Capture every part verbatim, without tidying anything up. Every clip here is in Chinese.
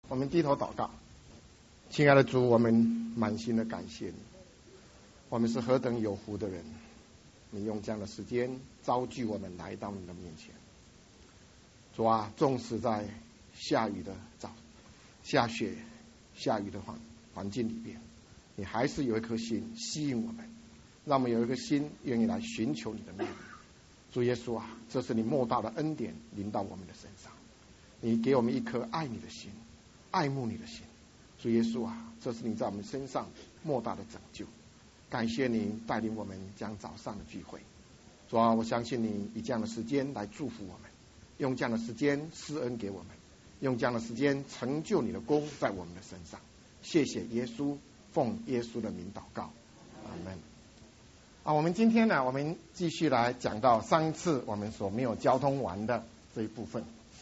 我们低头祷告。亲爱的主，我们满心的感谢你，我们是何等有福的人，你用这样的时间招聚我们来到你的面前。主啊，纵使在下雨的早下雪下雨的环环境里边，你还是有一颗心吸引我们，让我们有一颗心愿意来寻求你的面。主耶稣啊，这是你莫大的恩典临到我们的身上，你给我们一颗爱你的心，爱慕你的心。主耶稣啊，这是你在我们身上莫大的拯救。感谢你带领我们将早上的聚会。主啊，我相信你以这样的时间来祝福我们，用这样的时间施恩给我们，用这样的时间成就你的功在我们的身上。谢谢耶稣，奉耶稣的名祷告，阿门。啊，我们今天呢，我们继续来讲到上一次我们所没有交通完的这一部分。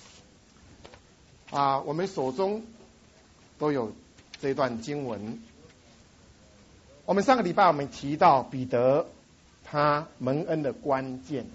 啊，我们手中都有这段经文。我们上个礼拜我们提到彼得他蒙恩的关键。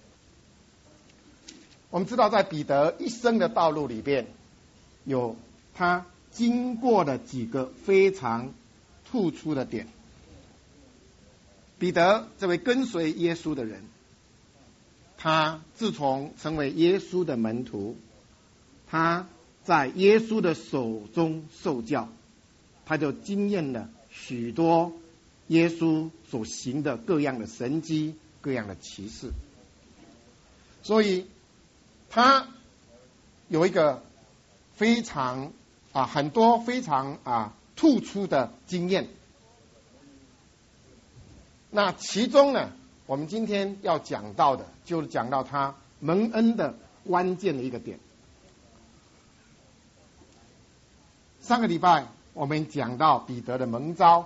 我们知道在彼得一生的道路里边，有他经过了几个非常突出的点。彼得这位跟随耶稣的人，他自从成为耶稣的门徒，他在耶稣的手中受教，他就经验了许多耶稣所行的各样的神迹，各样的奇事。所以他有一个非常啊很多非常啊突出的经验。那其中呢，我们今天要讲到的，就是讲到他蒙恩的关键的一个点。上个礼拜我们讲到彼得的蒙召，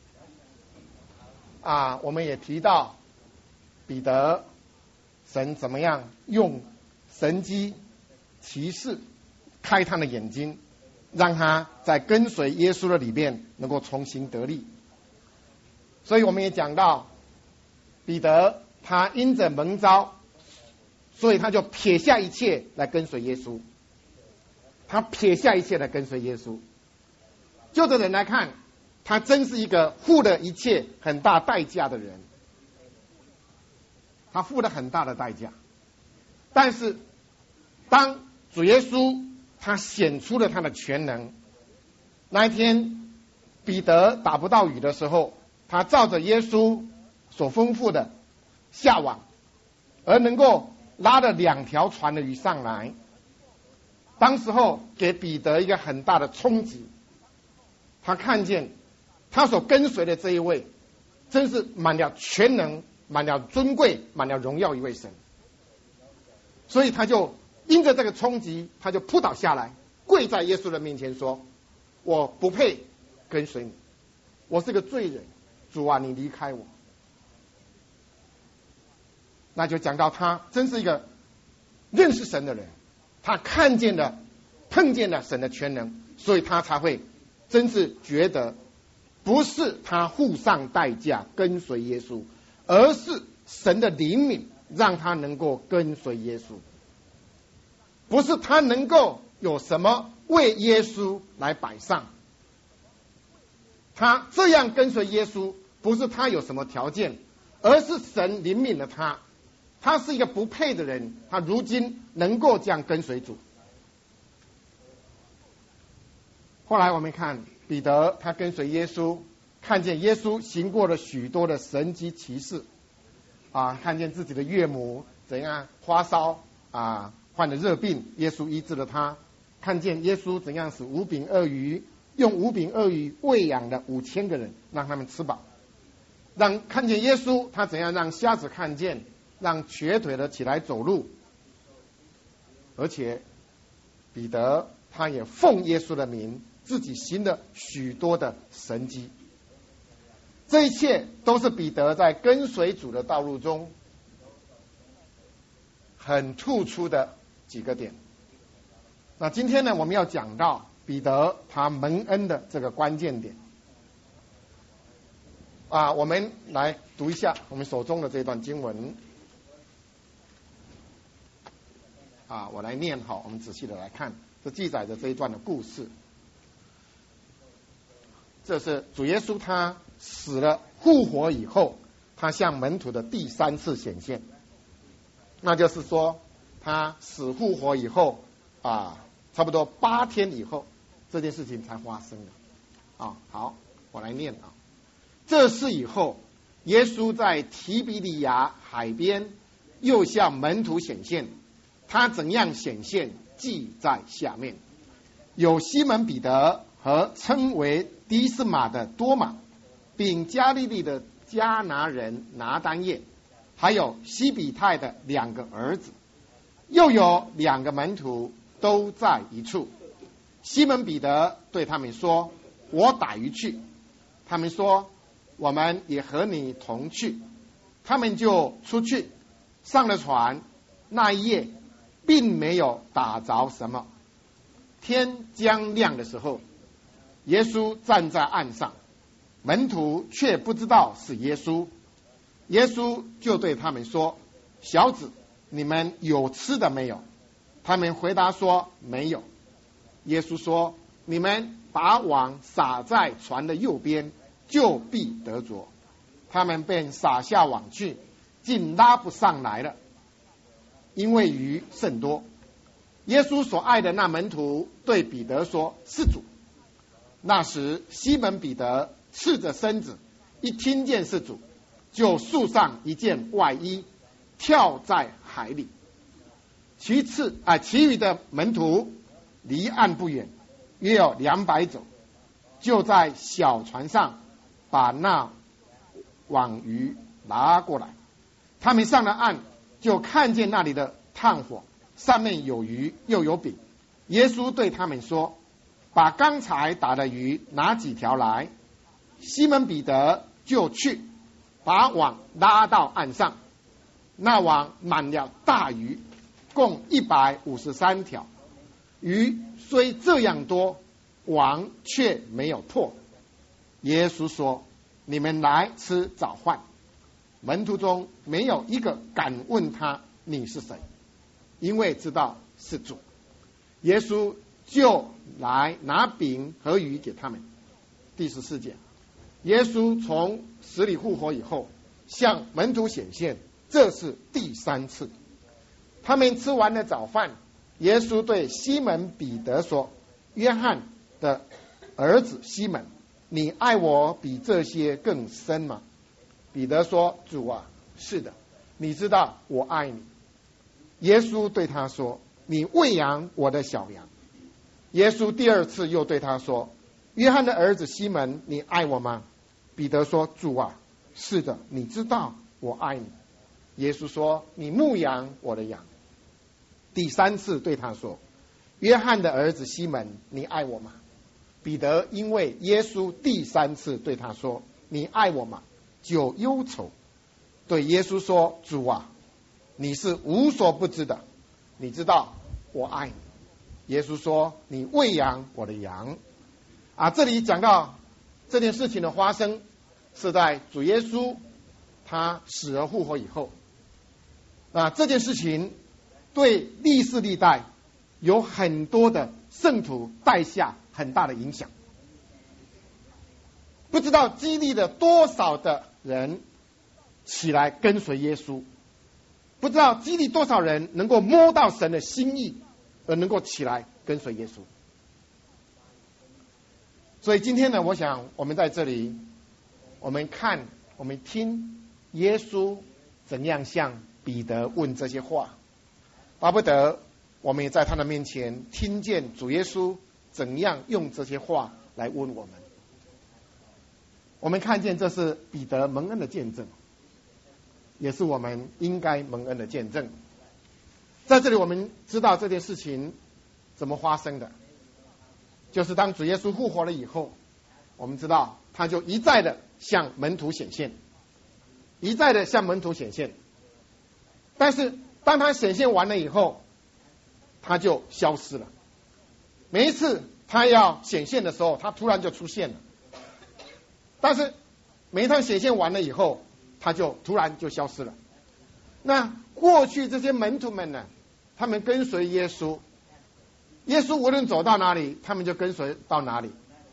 啊，我们也提到彼得神怎么样用神迹奇事开他的眼睛，让他在跟随耶稣的里面能够重新得力。所以我们也讲到彼得他因着蒙召，所以他就撇下一切来跟随耶稣，他撇下一切来跟随耶稣。就这人来看，他真是一个付了一切很大代价的人，他付了很大的代价。但是当主耶稣他显出了他的全能，那一天彼得打不到鱼的时候，他照着耶稣所吩咐的下网，而能够拉了两条船的鱼上来。当时候给彼得一个很大的冲击，他看见他所跟随的这一位真是满了全能，满了尊贵，满了荣耀一位神。所以他就因着这个冲击，他就扑倒下来，跪在耶稣的面前说，我不配跟随你，我是个罪人，主啊，你离开我。那就讲到他真是一个认识神的人，他看见了碰见了神的全能，所以他才会真是觉得不是他付上代价跟随耶稣，而是神的灵敏让他能够跟随耶稣，不是他能够有什么为耶稣来摆上。他这样跟随耶稣，不是他有什么条件，而是神灵敏了他，他是一个不配的人，他如今能够这样跟随主。后来我们看彼得，他跟随耶稣，看见耶稣行过了许多的神迹奇事，啊，看见自己的岳母怎样发烧啊，患了热病，耶稣医治了他；看见耶稣怎样使五饼二鱼，用五饼二鱼喂养了五千个人，让他们吃饱；让看见耶稣他怎样让瞎子看见，让瘸腿的起来走路。而且彼得他也奉耶稣的名自己行了许多的神迹。这一切都是彼得在跟随主的道路中很突出的几个点。那今天呢，我们要讲到彼得他蒙恩的这个关键点啊，我们来读一下我们手中的这段经文啊，我来念好，我们仔细的来看，这记载着这一段的故事。 这是主耶稣他死了复活以后，他向门徒的第三次显现。那就是说，他死复活以后啊，差不多八天以后，这件事情才发生的。啊，好，我来念啊。这事以后，耶稣在提比利亚海边又向门徒显现，他怎样显现，记在下面。有西门彼得和称为迪斯马的多马，并加利利的迦拿人拿单业，还有西比泰的两个儿子，又有两个门徒都在一处。西门彼得对他们说：我打鱼去。他们说：我们也和你同去。他们就出去，上了船。那一夜并没有打着什么。天将亮的时候，耶稣站在岸上，门徒却不知道是耶稣。耶稣就对他们说：小子，你们有吃的没有？他们回答说：没有。耶稣说：你们把网撒在船的右边，就必得着。他们便撒下网去，竟拉不上来了，因为鱼甚多。耶稣所爱的那门徒对彼得说：是主。那时西门彼得赤着身子，一听见是主，就束上一件外衣，跳在海里。其次啊，其余的门徒离岸不远，约有两百走，就在小船上把那网鱼拿过来。他们上了岸，就看见那里的炭火，上面有鱼又有饼。耶稣对他们说：把刚才打的鱼拿几条来。西门彼得就去，把网拉到岸上，那网满了大鱼，共一百五十三条。鱼虽这样多，网却没有破。耶稣说：你们来吃早饭。门徒中没有一个敢问他你是谁，因为知道是主。耶稣就来拿饼和鱼给他们。第十四节，耶稣从死里复活以后，向门徒显现，这是第三次。他们吃完了早饭，耶稣对西门彼得说：约翰的儿子西门，你爱我比这些更深吗？彼得说：主啊，是的，你知道我爱你。耶稣对他说：你喂养我的小羊。耶稣第二次又对他说：约翰的儿子西门，你爱我吗？彼得说：主啊，是的，你知道我爱你。耶稣说：你牧养我的羊。第三次对他说：约翰的儿子西门，你爱我吗？彼得因为耶稣第三次对他说：你爱我吗？就忧愁，对耶稣说：主啊，你是无所不知的，你知道我爱你。耶稣说：你喂养我的羊。啊，这里讲到这件事情的发生是在主耶稣他死而复活以后。那这件事情对历世历代有很多的圣徒带下很大的影响，不知道激励了多少的人起来跟随耶稣，不知道激励多少人能够摸到神的心意，而能够起来跟随耶稣。所以今天呢，我想我们在这里，我们看，我们听耶稣怎样向彼得问这些话，巴不得我们也在他的面前听见主耶稣怎样用这些话来问我们。我们看见这是彼得蒙恩的见证，也是我们应该蒙恩的见证。在这里我们知道这件事情怎么发生的，就是当主耶稣复活了以后，我们知道他就一再的向门徒显现，一再的向门徒显现。但是当他显现完了以后，他就消失了。每一次他要显现的时候，他突然就出现了。但是每一趟显现完了以后，他就突然就消失了。那过去这些门徒们呢，他们跟随耶稣，耶稣无论走到哪里，他们就跟随到哪里。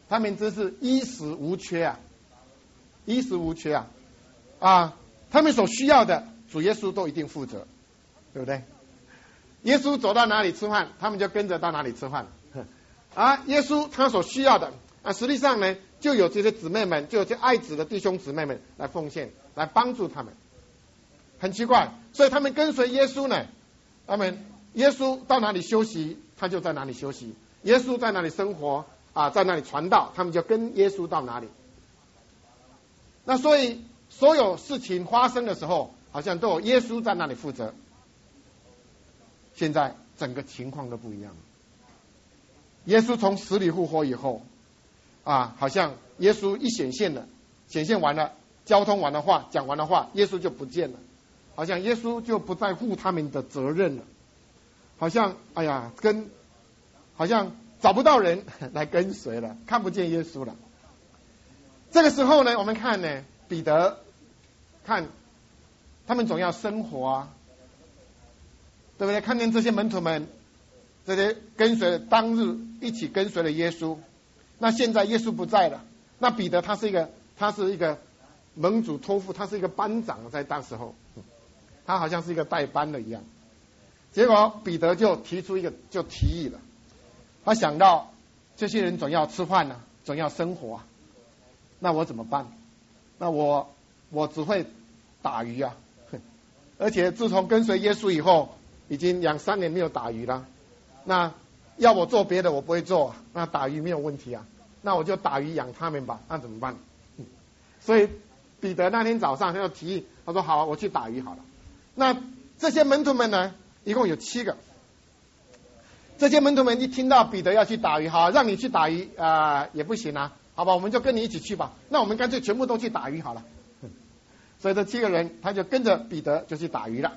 他们真是衣食无缺啊，衣食无缺啊，啊，他们所需要的主耶稣都一定负责，对不对？耶稣走到哪里吃饭，他们就跟着到哪里吃饭。啊，耶稣他所需要的啊，实际上呢，就有这些姊妹们，就有这爱子的弟兄姊妹们来奉献，来帮助他们。很奇怪，所以他们跟随耶稣呢，他们耶稣到哪里休息，他就在哪里休息；耶稣在哪里生活啊，在哪里传道，他们就跟耶稣到哪里。那所以所有事情发生的时候，好像都有耶稣在那里负责。现在整个情况都不一样了。耶稣从死里复活以后啊，好像耶稣一显现了，显现完了，交通完的话，讲完的话，耶稣就不见了，好像耶稣就不再负他们的责任了，好像哎呀，跟好像找不到人来跟随了，看不见耶稣了。这个时候呢，我们看呢，彼得看他们总要生活啊，对不对？看见这些门徒们，这些跟随当日一起跟随了耶稣，那现在耶稣不在了，那彼得他是一个他是一个蒙主托付，他是一个班长，在当时候，他好像是一个代班的一样。结果彼得就提出一个就提议了，他想到这些人总要吃饭啊，总要生活啊，那我怎么办？那我我只会打鱼啊，而且自从跟随耶稣以后，已经两三年没有打鱼了。那要我做别的我不会做，那打鱼没有问题啊，那我就打鱼养他们吧，那怎么办？所以彼得那天早上他就提议，他说好啊，我去打鱼好了。那这些门徒们呢，一共有七个。这些门徒们一听到彼得要去打鱼，好，让你去打鱼啊、呃、也不行啊，好吧，我们就跟你一起去吧。那我们干脆全部都去打鱼好了。所以这七个人他就跟着彼得就去打鱼了。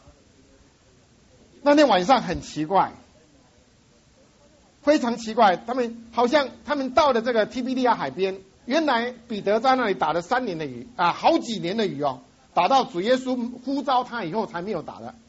那天晚上很奇怪，非常奇怪，他们好像他们到了这个提比利亚海边，原来彼得在那里打了三年的鱼啊，好几年的鱼哦，打到主耶稣呼召他以后才没有打的。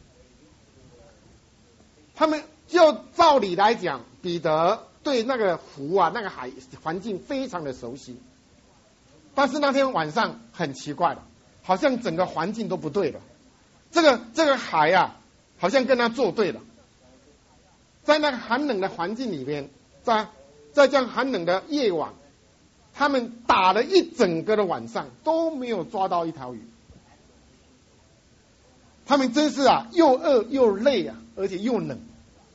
他们就照理来讲，彼得对那个湖啊、那个海环境非常的熟悉，但是那天晚上很奇怪了，好像整个环境都不对了。这个这个海啊，好像跟他作对了。在那个寒冷的环境里面，在在这样寒冷的夜晚，他们打了一整个的晚上都没有抓到一条鱼。他们真是啊，又饿又累啊，而且又冷。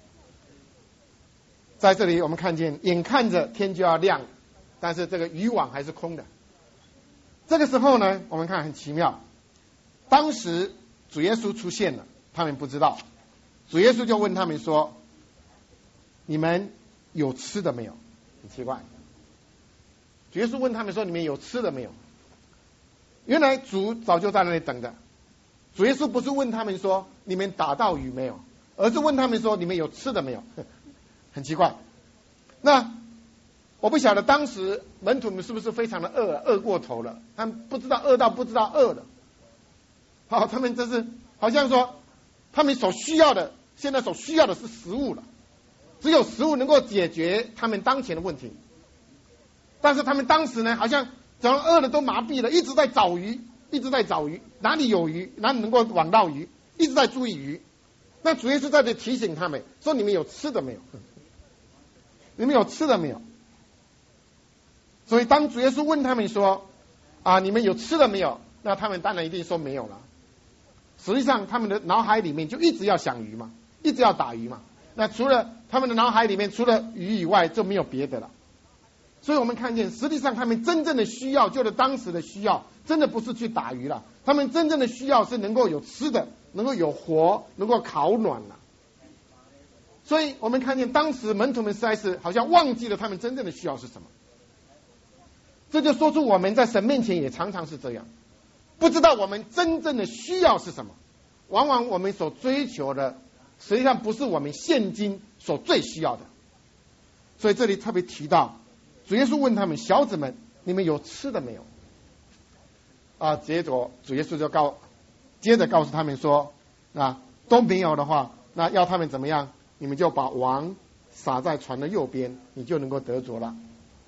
在这里我们看见，眼看着天就要亮，但是这个渔网还是空的。这个时候呢，我们看很奇妙，当时主耶稣出现了，他们不知道。主耶稣就问他们说，你们有吃的没有？很奇怪，主耶稣问他们说，你们有吃的没有？原来主早就在那里等着。主耶稣不是问他们说，你们打到鱼没有，而是问他们说，你们有吃的没有？很奇怪。那我不晓得当时门徒们是不是非常的饿，饿过头了，他们不知道饿到不知道饿了。好，他们真是好像说，他们所需要的，现在所需要的是食物了，只有食物能够解决他们当前的问题。但是他们当时呢，好像整个饿的都麻痹了，一直在找鱼，一直在找鱼，哪里有鱼，哪里能够网到鱼，一直在注意鱼。那主耶稣在这提醒他们说，你们有吃的没有？你们有吃的没有？所以当主耶稣问他们说啊，你们有吃的没有？那他们当然一定说没有了。实际上他们的脑海里面就一直要想鱼嘛，一直要打鱼嘛。那除了他们的脑海里面除了鱼以外就没有别的了。所以我们看见，实际上他们真正的需要，就是当时的需要，真的不是去打鱼了，他们真正的需要是能够有吃的，能够有火，能够烤暖了。所以我们看见当时门徒们实在是好像忘记了他们真正的需要是什么。这就说出我们在神面前也常常是这样，不知道我们真正的需要是什么。往往我们所追求的实际上不是我们现今所最需要的。所以这里特别提到，主耶稣问他们，小子们，你们有吃的没有？啊，结果主耶稣就告接着告诉他们说，啊，都没有的话，那要他们怎么样？你们就把网撒在船的右边，你就能够得着了。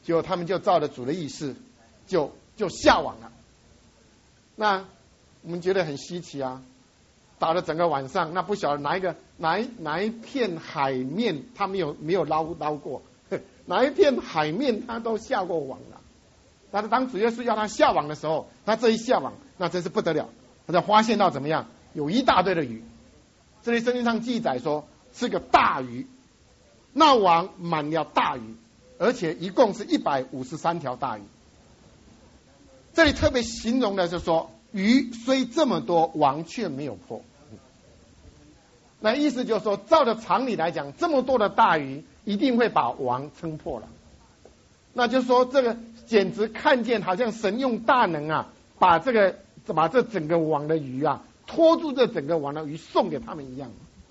结果他们就照着主的意思，就就下网了。那我们觉得很稀奇啊，打了整个晚上，那不晓得哪一个哪一哪一片海面他没有没有捞捞过，哪一片海面他都下过网了。但是当主耶稣要他下网的时候，他这一下网，那真是不得了，他就发现到怎么样，有一大堆的鱼。这里圣经上记载说是个大鱼，那网满了大鱼，而且一共是一百五十三条大鱼。这里特别形容的就是说，鱼虽这么多，网却没有破。那意思就是说，照着常理来讲，这么多的大鱼一定会把网撑破了。那就是说，这个简直看见好像神用大能啊，把这个把这整个网的鱼啊，拖住这整个网的鱼送给他们一样。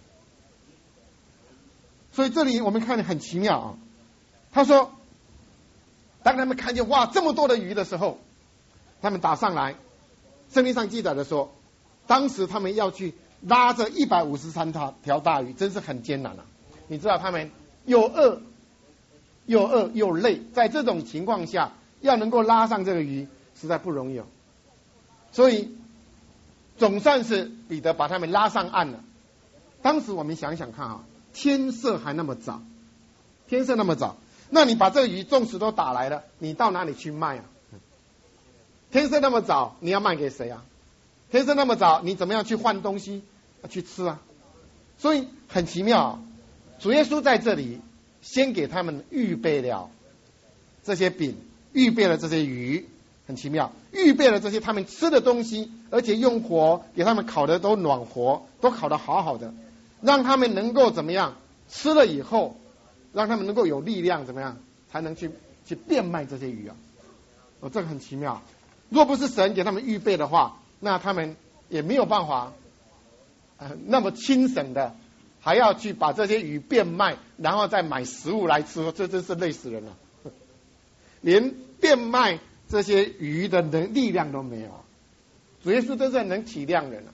所以这里我们看得很奇妙啊。他说，当他们看见哇这么多的鱼的时候，他们打上来。圣经上记载的说，当时他们要去拉着一百五十三条条大鱼，真是很艰难啊。你知道他们又饿又饿又累，在这种情况下要能够拉上这个鱼实在不容易哦。所以总算是彼得把他们拉上岸了。当时我们想想看啊，天色还那么早，天色那么早，那你把这个鱼纵使都打来了，你到哪里去卖啊？天色那么早，你要卖给谁啊？天色那么早，你怎么样去换东西去吃啊？所以很奇妙啊，主耶稣在这里先给他们预备了这些饼，预备了这些鱼，很奇妙，预备了这些他们吃的东西，而且用火给他们烤的都暖和，都烤得好好的，让他们能够怎么样吃了以后，让他们能够有力量，怎么样才能去去变卖这些鱼啊？哦，这个很奇妙。若不是神给他们预备的话，那他们也没有办法，呃，那么轻省的，还要去把这些鱼变卖，然后再买食物来吃，这真是累死人了。连变卖这些鱼的能力量都没有。主耶稣真正能体谅人了，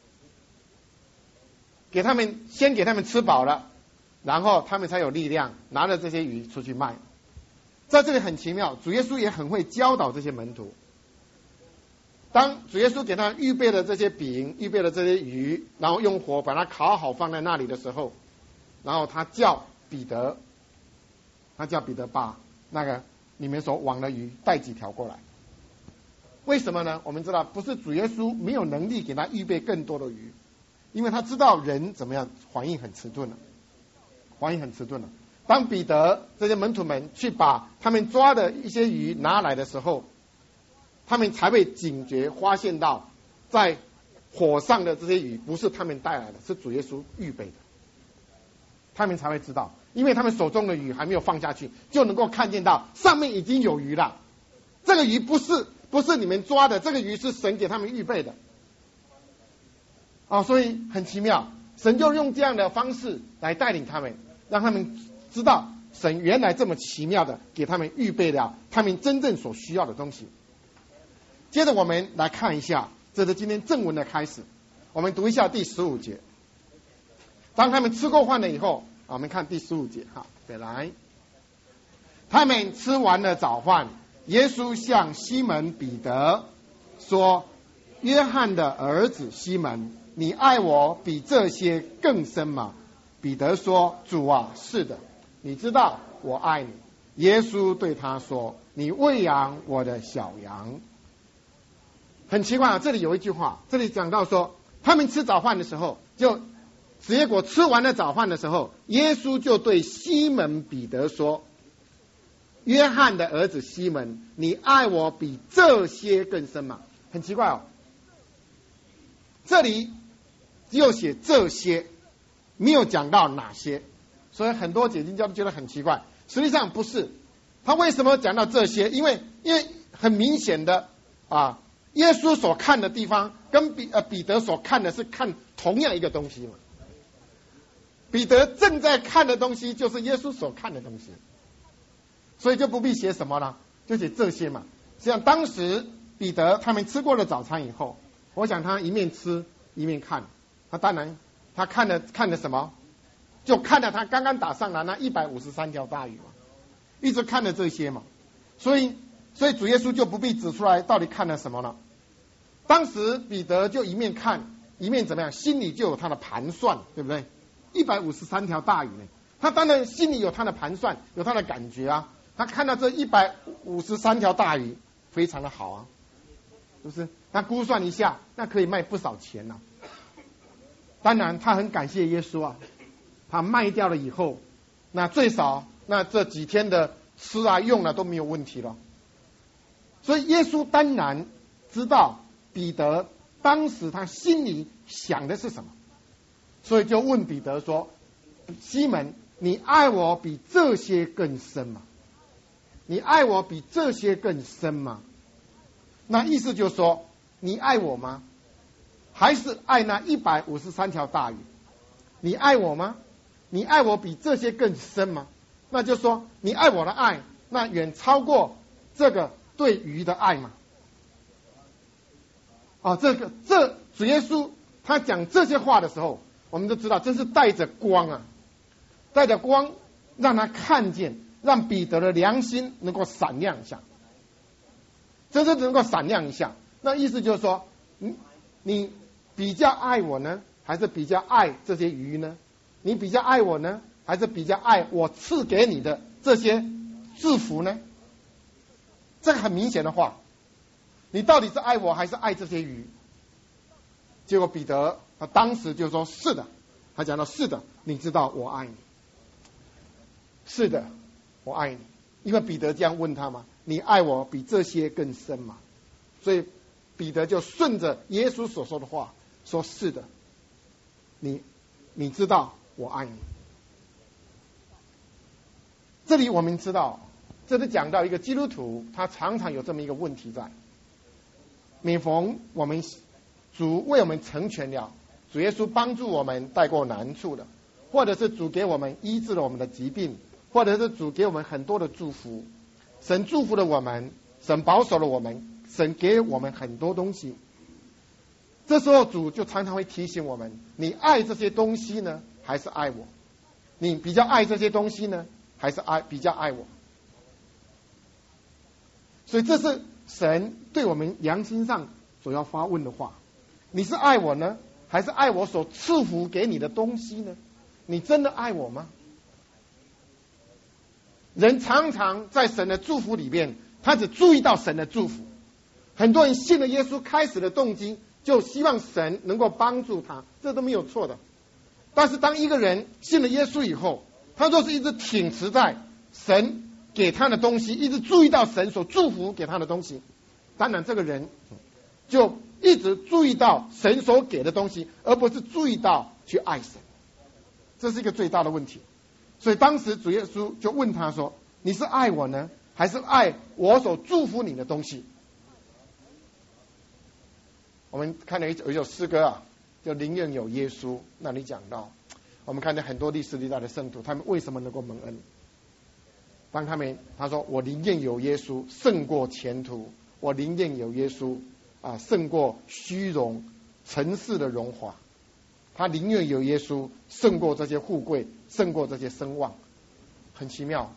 给他们先给他们吃饱了，然后他们才有力量拿着这些鱼出去卖。在这里很奇妙，主耶稣也很会教导这些门徒。当主耶稣给他预备了这些饼，预备了这些鱼，然后用火把它烤好放在那里的时候，然后他叫彼得，他叫彼得把那个你们所网的鱼带几条过来。为什么呢？我们知道不是主耶稣没有能力给他预备更多的鱼，因为他知道人怎么样反应很迟钝了，反应很迟钝了。当彼得这些门徒们去把他们抓的一些鱼拿来的时候，他们才会警觉，发现到在火上的这些鱼不是他们带来的，是主耶稣预备的。他们才会知道，因为他们手中的鱼还没有放下去，就能够看见到上面已经有鱼了。这个鱼不是不是你们抓的，这个鱼是神给他们预备的。啊，所以很奇妙，神就用这样的方式来带领他们，让他们知道神原来这么奇妙的给他们预备了他们真正所需要的东西。接着我们来看一下，这是今天正文的开始。我们读一下第十五节。当他们吃过饭了以后，我们看第十五节哈，再来。他们吃完了早饭，耶稣向西门彼得说：“约翰的儿子西门，你爱我比这些更深吗？”彼得说：“主啊，是的，你知道我爱你。”耶稣对他说：“你喂养我的小羊。”很奇怪啊，这里有一句话，这里讲到说，他们吃早饭的时候，就结果吃完了早饭的时候，耶稣就对西门彼得说：“约翰的儿子西门，你爱我比这些更深吗？”很奇怪哦，这里只有写这些，没有讲到哪些，所以很多解经家都觉得很奇怪。实际上不是，他为什么讲到这些？因为因为很明显的啊。耶稣所看的地方跟彼呃彼得所看的是看同样一个东西嘛。彼得正在看的东西就是耶稣所看的东西，所以就不必写什么了，就写这些嘛。像当时彼得他们吃过了早餐以后，我想他一面吃一面看，他当然他看了看了什么，就看了他刚刚打上来那一百五十三条大鱼嘛，一直看了这些嘛。 所以，所以主耶稣就不必指出来到底看了什么了。当时彼得就一面看，一面怎么样，心里就有他的盘算，对不对？一百五十三条大鱼呢，他当然心里有他的盘算，有他的感觉啊。他看到这一百五十三条大鱼，非常的好啊，是不是？他估算一下，那可以卖不少钱呢、啊。当然，他很感谢耶稣啊，他卖掉了以后，那最少那这几天的吃啊用啊都没有问题了。所以耶稣当然知道彼得当时他心里想的是什么，所以就问彼得说：“西门，你爱我比这些更深吗？你爱我比这些更深吗？”那意思就是说，你爱我吗？还是爱那一百五十三条大鱼？你爱我吗？你爱我比这些更深吗？那就说你爱我的爱，那远超过这个对鱼的爱嘛。啊，这个这主耶稣他讲这些话的时候，我们都知道这是带着光啊，带着光让他看见，让彼得的良心能够闪亮一下，真正能够闪亮一下。那意思就是说，你你比较爱我呢，还是比较爱这些鱼呢？你比较爱我呢，还是比较爱我赐给你的这些祝福呢？这个很明显的话，你到底是爱我还是爱这些鱼？结果彼得他当时就说是的，他讲到是的，你知道我爱你，是的，我爱你。因为彼得这样问他嘛，你爱我比这些更深嘛？所以彼得就顺着耶稣所说的话说是的，你你知道我爱你。这里我们知道，这里讲到一个基督徒，他常常有这么一个问题在。每逢我们主为我们成全了，主耶稣帮助我们带过难处的，或者是主给我们医治了我们的疾病，或者是主给我们很多的祝福，神祝福了我们，神保守了我们，神给我们很多东西。这时候主就常常会提醒我们，你爱这些东西呢，还是爱我？你比较爱这些东西呢，还是爱比较爱我？所以这是神对我们良心上所要发问的话，你是爱我呢，还是爱我所赐福给你的东西呢？你真的爱我吗？人常常在神的祝福里面，他只注意到神的祝福。很多人信了耶稣，开始的动机就希望神能够帮助他，这都没有错的。但是当一个人信了耶稣以后，他若是一直挺持在神给他的东西，一直注意到神所祝福给他的东西，当然这个人就一直注意到神所给的东西，而不是注意到去爱神，这是一个最大的问题。所以当时主耶稣就问他说，你是爱我呢，还是爱我所祝福你的东西？我们看了有一首诗歌啊，叫宁愿有耶稣。那里讲到，我们看到很多历史历代的圣徒，他们为什么能够蒙恩？当他们他说，我宁愿有耶稣胜过前途，我宁愿有耶稣啊胜过虚荣尘世的荣华，他宁愿有耶稣胜过这些富贵，胜过这些声望。很奇妙，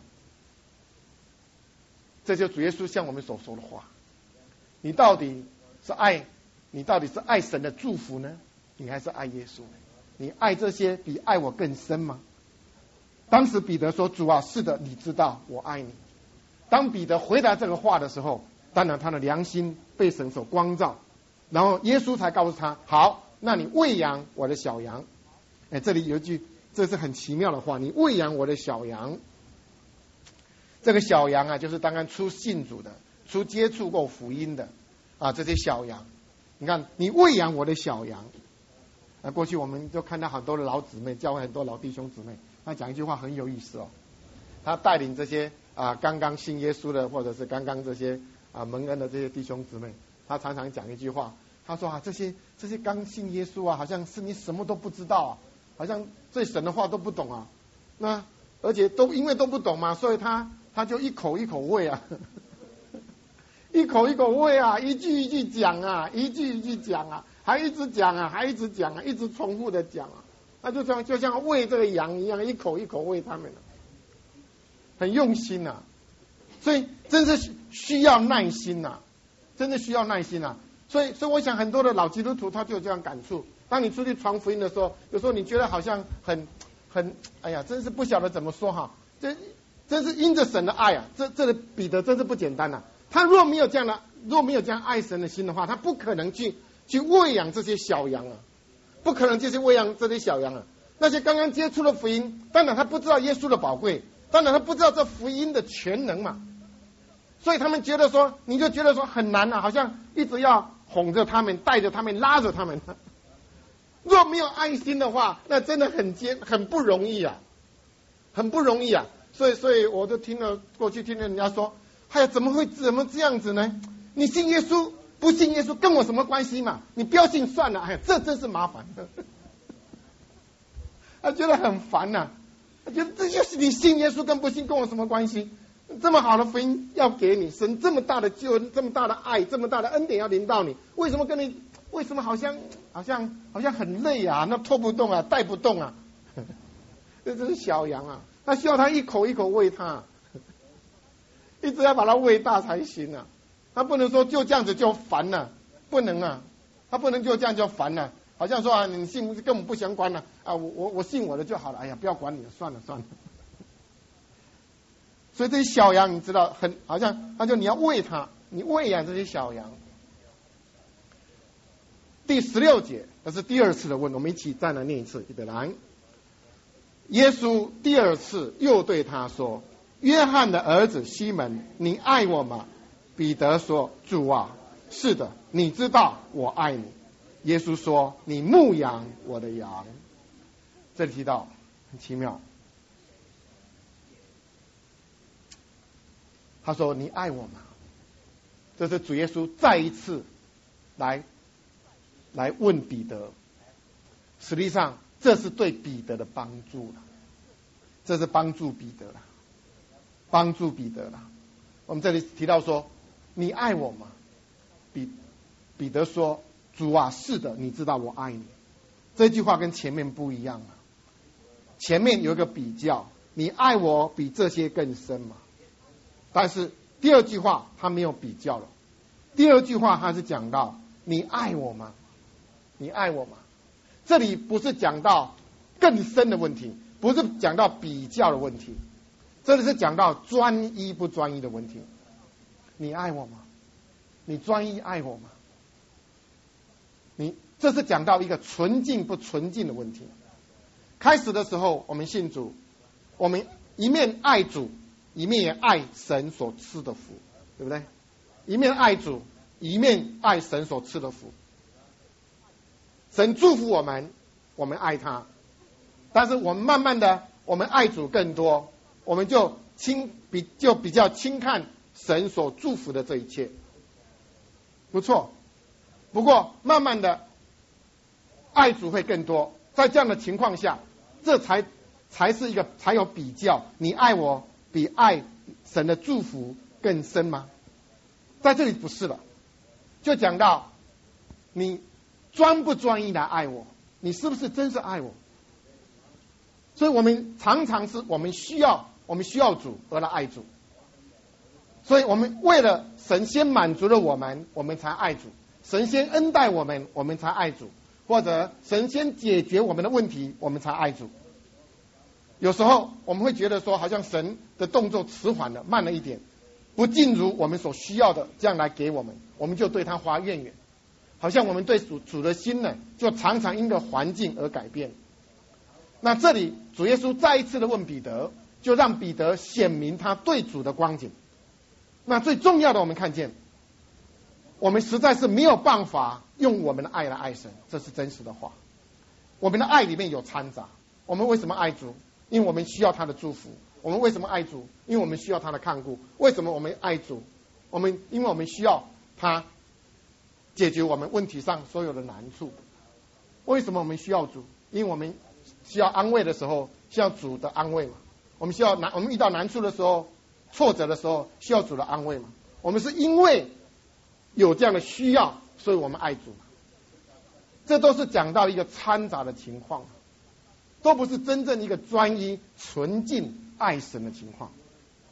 这就主耶稣向我们所说的话。你到底是爱你到底是爱神的祝福呢，你还是爱耶稣呢？你爱这些比爱我更深吗？当时彼得说，主啊，是的，你知道我爱你。当彼得回答这个话的时候，当然他的良心被神所光照，然后耶稣才告诉他，好，那你喂养我的小羊。哎，这里有一句，这是很奇妙的话，你喂养我的小羊。这个小羊啊，就是刚刚初信主的，初接触过福音的啊，这些小羊。你看，你喂养我的小羊。啊，过去我们就看到很多的老姊妹，教会很多老弟兄姊妹，他讲一句话很有意思哦。他带领这些啊刚刚信耶稣的，或者是刚刚这些啊蒙恩的这些弟兄姊妹，他常常讲一句话，他说啊，这些这些刚信耶稣啊，好像是你什么都不知道啊，好像对神的话都不懂啊。那而且都因为都不懂嘛，所以他他就一口一口喂啊，一口一口喂啊，一句一句讲啊，一句一句讲啊。还一直讲啊，还一直讲啊，一直重复的讲啊，那就像就像喂这个羊一样，一口一口喂他们，很用心啊。 所以真是需要耐心呐、啊，真的需要耐心啊。所以，所以我想很多的老基督徒他就有这样感触。当你出去传福音的时候，有时候你觉得好像很很，哎呀，真是不晓得怎么说哈。这真是因着神的爱啊，这这个彼得真是不简单呐、啊。他若没有这样的，若没有这样爱神的心的话，他不可能去去喂养这些小羊啊，不可能就是喂养这些小羊啊。那些刚刚接触了福音，当然他不知道耶稣的宝贵，当然他不知道这福音的全能嘛，所以他们觉得说，你就觉得说很难啊，好像一直要哄着他们，带着他们，拉着他们。若没有爱心的话，那真的很艰很不容易啊，很不容易啊。所以，所以我就听了过去听了人家说，哎呀，怎么会怎么这样子呢？你信耶稣不信耶稣跟我什么关系嘛？你不要信算了，哎呀，这真是麻烦。他觉得很烦呐、啊，他觉得这就是你信耶稣跟不信跟我什么关系？这么好的福音要给你，神这么大的救恩，这么大的爱，这么大的恩典要临到你，为什么跟你？为什么好像好像好像很累啊？那拖不动啊，带不动啊？这这是小羊啊，他需要他一口一口喂他，一直要把它喂大才行啊。他不能说就这样子就烦了、啊，不能啊，他不能就这样就烦了、啊。好像说啊，你信跟我们不相关了 啊, 啊，我我我信我的就好了。哎呀，不要管你了，算了算了。所以这些小羊，你知道，很好像，他就你要喂它，你喂养这些小羊。第十六节，这是第二次的问，我们一起再来念一次，预备来。耶稣第二次又对他说：“约翰的儿子西门，你爱我吗？”彼得说：“主啊，是的，你知道我爱你。”耶稣说：“你牧养我的羊。”这里提到很奇妙，他说：“你爱我吗？”这是主耶稣再一次来来问彼得。实际上，这是对彼得的帮助了，这是帮助彼得了，帮助彼得了。我们这里提到说：“你爱我吗？”彼彼得说：“主啊，是的，你知道我爱你。”这句话跟前面不一样了。前面有一个比较，你爱我比这些更深嘛。但是第二句话他没有比较了。第二句话他是讲到你爱我吗？你爱我吗？这里不是讲到更深的问题，不是讲到比较的问题，这里是讲到专一不专一的问题。你爱我吗？你专一爱我吗？你这是讲到一个纯净不纯净的问题。开始的时候我们信主，我们一面爱主，一面也爱神所赐的福，对不对？一面爱主，一面爱神所赐的福。神祝福我们，我们爱他，但是我们慢慢的，我们爱主更多，我们就轻比就比较轻看神所祝福的这一切，不错。不过慢慢的，爱主会更多，在这样的情况下，这才才是一个才有比较。你爱我比爱神的祝福更深吗？在这里不是了，就讲到你专不专一来爱我，你是不是真是爱我？所以我们常常是我们需要我们需要主而来爱主，所以我们为了神先满足了我们，我们才爱主；神先恩待我们，我们才爱主；或者神先解决我们的问题，我们才爱主。有时候我们会觉得说，好像神的动作迟缓了，慢了一点，不尽如我们所需要的这样来给我们，我们就对他发怨言。好像我们对主主的心呢，就常常因着环境而改变。那这里主耶稣再一次的问彼得，就让彼得显明他对主的光景。那最重要的，我们看见，我们实在是没有办法用我们的爱来爱神，这是真实的话。我们的爱里面有掺杂。我们为什么爱主？因为我们需要他的祝福。我们为什么爱主？因为我们需要他的看顾。为什么我们爱主？我们因为我们需要他解决我们问题上所有的难处。为什么我们需要主？因为我们需要安慰的时候，需要主的安慰嘛。我们需要难，我们遇到难处的时候，挫折的时候，需要主的安慰嘛。我们是因为有这样的需要，所以我们爱主。这都是讲到一个掺杂的情况，都不是真正一个专一、纯净爱神的情况。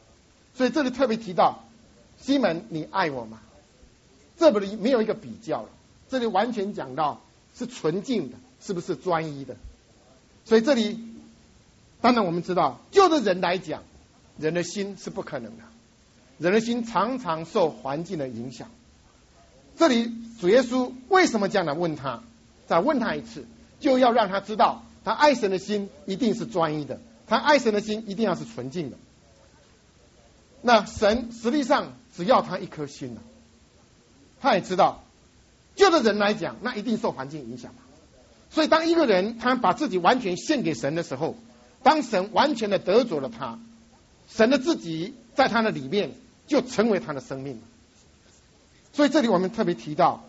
所以这里特别提到，西门，你爱我吗？这里没有一个比较了，这里完全讲到是纯净的，是不是专一的？所以这里，当然我们知道，就着人来讲，人的心是不可能的，人的心常常受环境的影响。这里主耶稣为什么这样来问他？再问他一次，就要让他知道，他爱神的心一定是专一的，他爱神的心一定要是纯净的。那神实际上只要他一颗心了，他也知道，就着人来讲，那一定受环境影响嘛。所以当一个人他把自己完全献给神的时候，当神完全的得着了他，神的自己在他的里面就成为他的生命了。所以这里我们特别提到，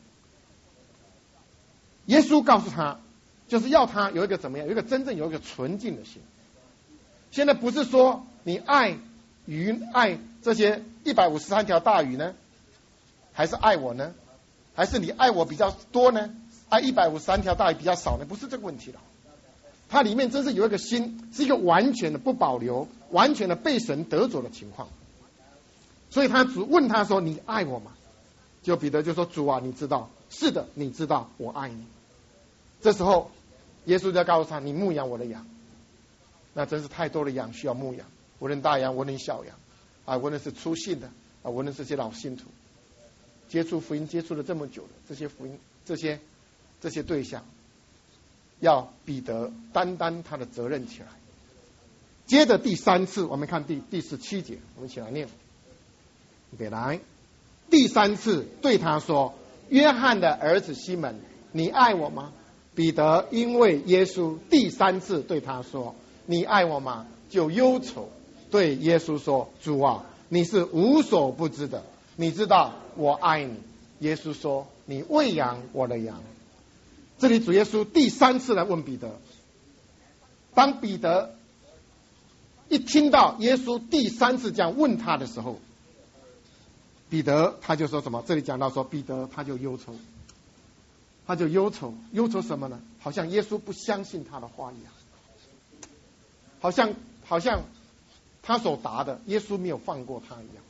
耶稣告诉他，就是要他有一个怎么样，有一个真正有一个纯净的心。现在不是说你爱鱼爱这些一百五十三条大鱼呢，还是爱我呢？还是你爱我比较多呢？爱一百五十三条大鱼比较少呢？不是这个问题了。它里面真是有一个心，是一个完全的不保留、完全的被神得着的情况。所以他主问他说：“你爱我吗？”就彼得就说：“主啊，你知道，是的，你知道我爱你。”这时候，耶稣就告诉他：“你牧养我的羊。”那真是太多的羊需要牧养，无论大羊，无论小羊，啊，无论是初信的，啊，无论这些老信徒，接触福音接触了这么久的这些福音，这些这些对象，要彼得担当他的责任起来。接着第三次，我们看第第十七节，我们一起来念。预备来，第三次对他说：“约翰的儿子西门，你爱我吗？”彼得因为耶稣第三次对他说：“你爱我吗？”就忧愁，对耶稣说：“主啊，你是无所不知的，你知道我爱你。”耶稣说：“你喂养我的羊。”这里主耶稣第三次来问彼得。当彼得一听到耶稣第三次这样问他的时候，彼得他就说什么？这里讲到说，彼得他就忧愁，他就忧愁，忧愁什么呢？好像耶稣不相信他的话一样，好像好像他所答的耶稣没有放过他一样。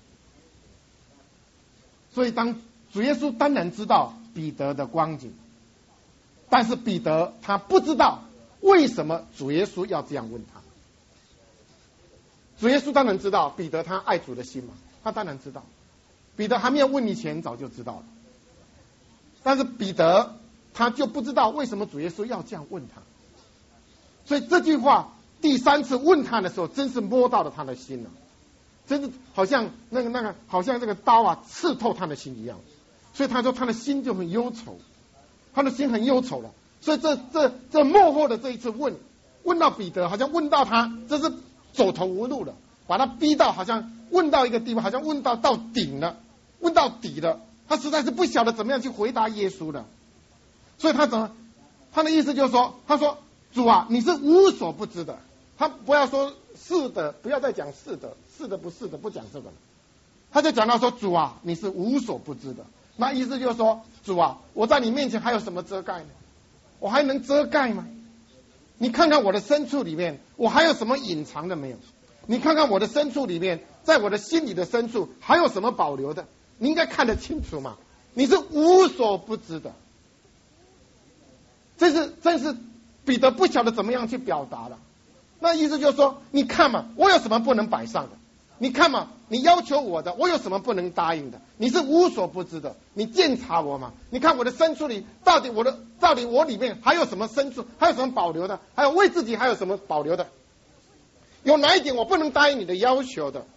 所以当主耶稣当然知道彼得的光景，但是彼得他不知道为什么主耶稣要这样问他。主耶稣当然知道彼得他爱主的心嘛，他当然知道。彼得还没有问以前早就知道了，但是彼得他就不知道为什么主耶稣要这样问他。所以这句话第三次问他的时候，真是摸到了他的心了，真是好像那个那个好像这个刀啊刺透他的心一样。所以他说他的心就很忧愁，他的心很忧愁了。所以这这这幕后的这一次问，问到彼得，好像问到他这是走投无路了，把他逼到好像问到一个地方，好像问到到顶了，问到底了，他实在是不晓得怎么样去回答耶稣了。所以他怎么，他的意思就是说，他说：“主啊，你是无所不知的。”他不要说是的，不要再讲是的，是的不是的，不讲这个了。他就讲到说：“主啊，你是无所不知的。”那意思就是说，主啊，我在你面前还有什么遮盖呢？我还能遮盖吗？你看看我的深处里面，我还有什么隐藏的没有？你看看我的深处里面，在我的心里的深处还有什么保留的？你应该看得清楚嘛。你是无所不知的。这是真是彼得不晓得怎么样去表达了。那意思就是说，你看嘛，我有什么不能摆上的？你看嘛，你要求我的，我有什么不能答应的？你是无所不知的，你鉴察我嘛？你看我的深处里，到底我的到底我里面还有什么深处，还有什么保留的？还有为自己还有什么保留的？有哪一点我不能答应你的要求的？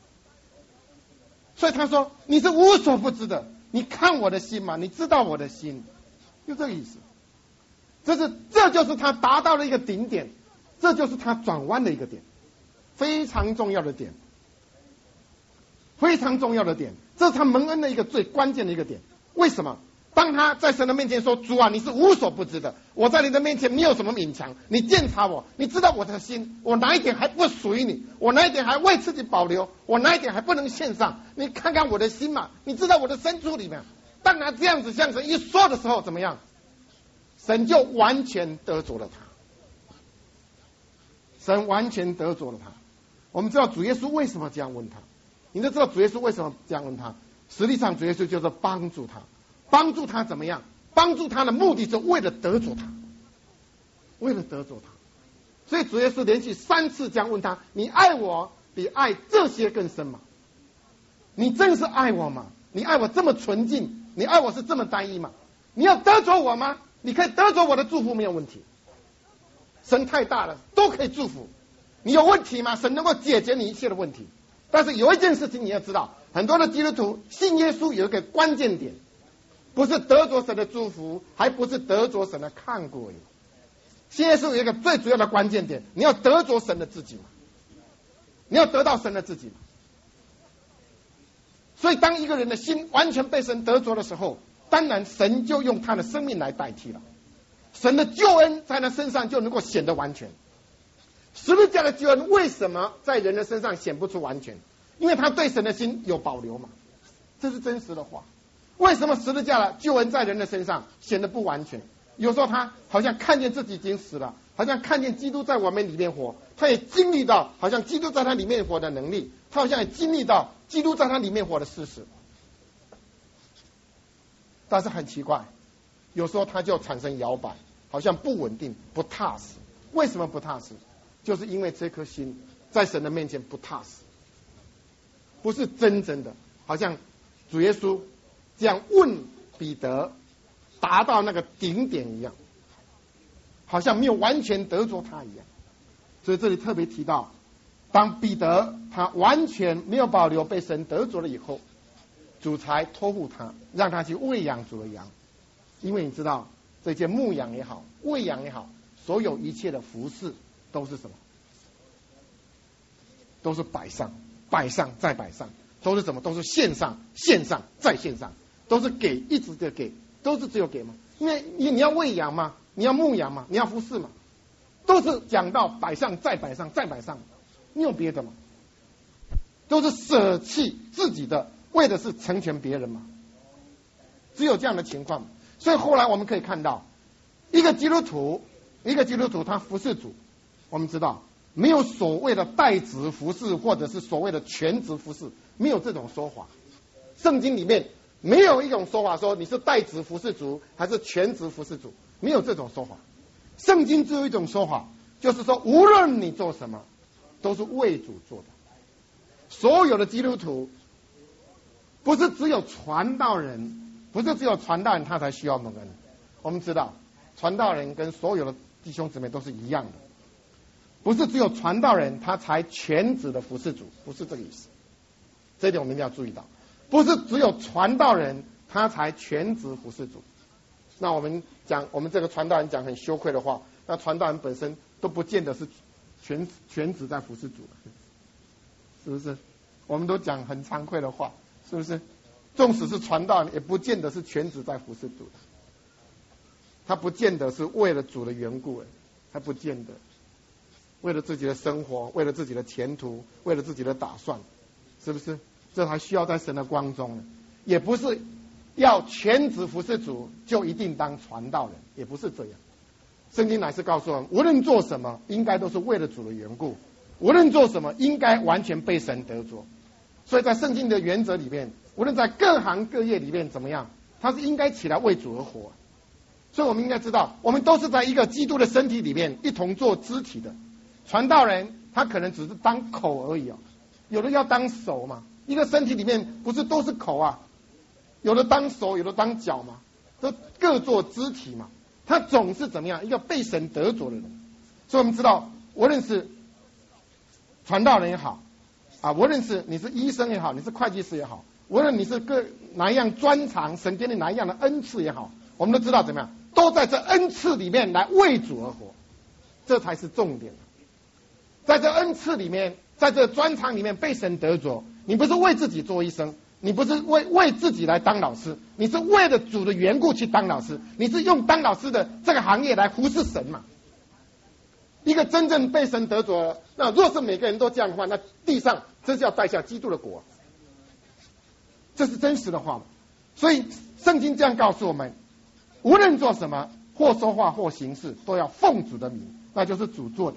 所以他说你是无所不知的，你看我的心嘛，你知道我的心，就这个意思。这是这就是他达到了一个顶点，这就是他转弯的一个点，非常重要的点。非常重要的点，这是他蒙恩的一个最关键的一个点。为什么？当他在神的面前说：“主啊，你是无所不知的，我在你的面前没有什么隐藏，你鉴察我，你知道我的心，我哪一点还不属于你，我哪一点还为自己保留，我哪一点还不能献上，你看看我的心嘛，你知道我的深处里面。”当他这样子向神一说的时候，怎么样？神就完全得着了他，神完全得着了他。我们知道主耶稣为什么这样问他？ 你就知道主耶稣为什么这样问他。实际上主耶稣就是帮助他，帮助他怎么样？帮助他的目的是为了得着他，为了得着他。所以主耶稣连续三次这样问他：你爱我比爱这些更深吗？你真是爱我吗？你爱我这么纯净，你爱我是这么单一吗？你要得着我吗？你可以得着我的祝福没有问题，神太大了，都可以祝福。你有问题吗？神能够解决你一切的问题。但是有一件事情你要知道，很多的基督徒信耶稣有一个关键点，不是得着神的祝福，还不是得着神的看顾而已。信耶稣有一个最主要的关键点，你要得着神的自己嘛，你要得到神的自己嘛。所以当一个人的心完全被神得着的时候，当然神就用他的生命来代替了，神的救恩在他身上就能够显得完全。十字架的救恩为什么在人的身上显不出完全？因为他对神的心有保留嘛，这是真实的话。为什么十字架的救恩在人的身上显得不完全？有时候他好像看见自己已经死了，好像看见基督在我们里面活，他也经历到好像基督在他里面活的能力，他好像也经历到基督在他里面活的事实。但是很奇怪，有时候他就产生摇摆，好像不稳定不踏实。为什么不踏实？就是因为这颗心在神的面前不踏实，不是真正的，好像主耶稣这样问彼得达到那个顶点一样，好像没有完全得着他一样。所以这里特别提到，当彼得他完全没有保留被神得着了以后，主才托付他，让他去喂养主的羊。因为你知道，这些牧养也好，喂养也好，所有一切的服事都是什么？都是摆上，摆上再摆上，都是什么？都是献上，献上再献上，都是给，一直的给，都是只有给嘛。因为你你要喂养嘛，你要牧养嘛，你要服侍嘛，都是讲到摆上再摆上再摆上，你有别的吗？都是舍弃自己的，为的是成全别人嘛。只有这样的情况。所以后来我们可以看到，一个基督徒，一个基督徒他服侍主，我们知道没有所谓的代职服侍，或者是所谓的全职服侍，没有这种说法。圣经里面没有一种说法说你是代职服侍主还是全职服侍主，没有这种说法。圣经只有一种说法，就是说无论你做什么，都是为主做的。所有的基督徒不是只有传道人，不是只有传道人他才需要蒙恩。我们知道传道人跟所有的弟兄姊妹都是一样的，不是只有传道人他才全职的服侍主，不是这个意思。这一点我们一定要注意到，不是只有传道人他才全职服侍主。那我们讲，我们这个传道人讲很羞愧的话，那传道人本身都不见得是全全职在服侍主，是不是？我们都讲很惭愧的话，是不是？纵使是传道人，也不见得是全职在服侍主的，他不见得是为了主的缘故，他不见得为了自己的生活，为了自己的前途，为了自己的打算，是不是？这还需要在神的光中呢。也不是要全职服侍主就一定当传道人，也不是这样。圣经乃是告诉我们，无论做什么，应该都是为了主的缘故；无论做什么，应该完全被神得着。所以在圣经的原则里面，无论在各行各业里面怎么样，他是应该起来为主而活。所以我们应该知道，我们都是在一个基督的身体里面一同做肢体的。传道人他可能只是当口而已哦，有的要当手嘛。一个身体里面不是都是口啊，有的当手，有的当脚嘛，都各做肢体嘛。他总是怎么样，一个被神得着的人。所以我们知道，无论是传道人也好啊，无论是你是医生也好，你是会计师也好，无论你是各哪一样专长，神给你哪一样的恩赐也好，我们都知道怎么样，都在这恩赐里面来为主而活，这才是重点。在这恩赐里面，在这专长里面被神得着，你不是为自己做医生，你不是为为自己来当老师，你是为了主的缘故去当老师，你是用当老师的这个行业来服侍神嘛。一个真正被神得着，那若是每个人都这样的话，那地上真是要带下基督的国，这是真实的话。所以圣经这样告诉我们，无论做什么，或说话或行事，都要奉主的名，那就是主做的。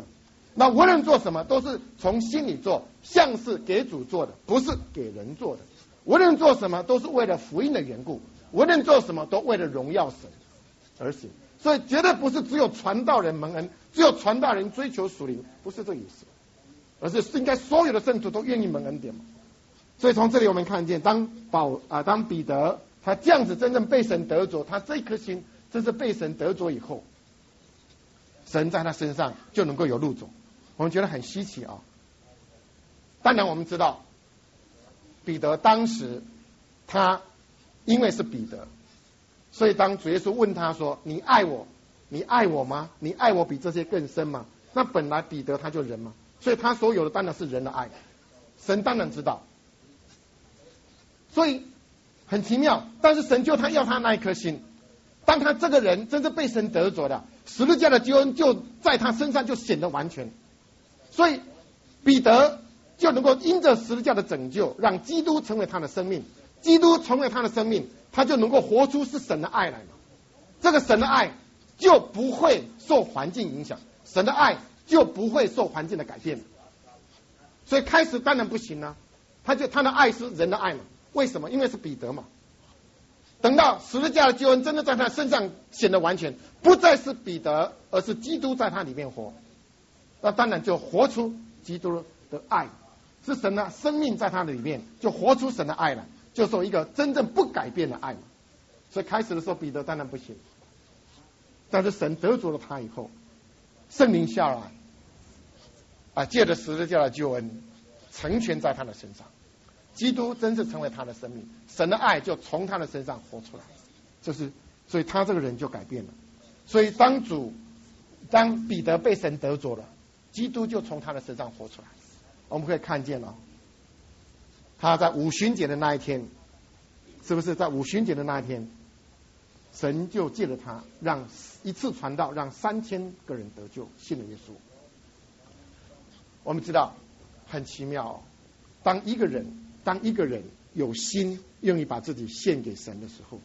那无论做什么，都是从心里做，像是给主做的，不是给人做的。无论做什么，都是为了福音的缘故；无论做什么，都为了荣耀神而行。所以绝对不是只有传道人蒙恩，只有传道人追求属灵，不是这个意思，而是应该所有的圣徒都愿意蒙恩典嘛。所以从这里我们看见，当保啊，当彼得他这样子真正被神得着，他这一颗心真是被神得着以后，神在他身上就能够有路走，我们觉得很稀奇啊。当然我们知道，彼得当时他因为是彼得，所以当主耶稣问他说：“你爱我？你爱我吗？你爱我比这些更深吗？”那本来彼得他就人嘛，所以他所有的当然是人的爱，神当然知道。所以很奇妙，但是神就他要他那一颗心，当他这个人真正被神得着的，十字架的救恩就在他身上就显得完全，所以彼得就能够因着十字架的拯救，让基督成为他的生命，基督成为他的生命，他就能够活出是神的爱来嘛。这个神的爱就不会受环境影响，神的爱就不会受环境的改变。所以开始当然不行啊，他就他的爱是人的爱嘛。为什么？因为是彼得嘛。等到十字架的救恩真的在他身上显得完全，不再是彼得，而是基督在他里面活，那当然就活出基督的爱，是神的生命在他的里面，就活出神的爱来，就是一个真正不改变的爱嘛。所以开始的时候彼得当然不行，但是神得着了他以后，圣灵下来啊，借着十字架的救恩成全在他的身上，基督真正成为他的生命，神的爱就从他的身上活出来，就是所以他这个人就改变了。所以当主当彼得被神得着了，基督就从他的身上活出来。我们可以看见了，他在五旬节的那一天，是不是在五旬节的那一天，神就借着他让一次传道，让三千个人得救，信了耶稣。我们知道很奇妙哦，当一个人当一个人有心愿意把自己献给神的时候，